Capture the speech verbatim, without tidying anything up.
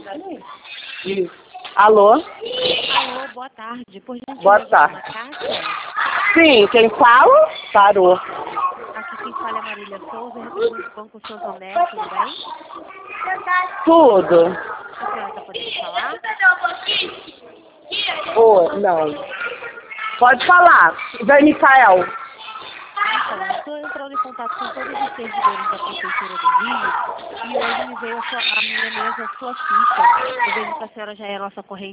Isso. Alô? Alô, boa tarde. Por gentileza, Boa tarde. Cássia? Sim, quem fala? Parou. Aqui quem fala é Marília Souza, representante do Banco Santander, tudo bem? Tudo. A senhora está podendo falar? Ô, não. Pode falar. Zé Micael. Então, eu estou entrando em contato com todos os servidores da Prefeitura do Rio e hoje me veio a, sua, a minha mesa a sua ficha. Eu vejo que a senhora já é a nossa corrente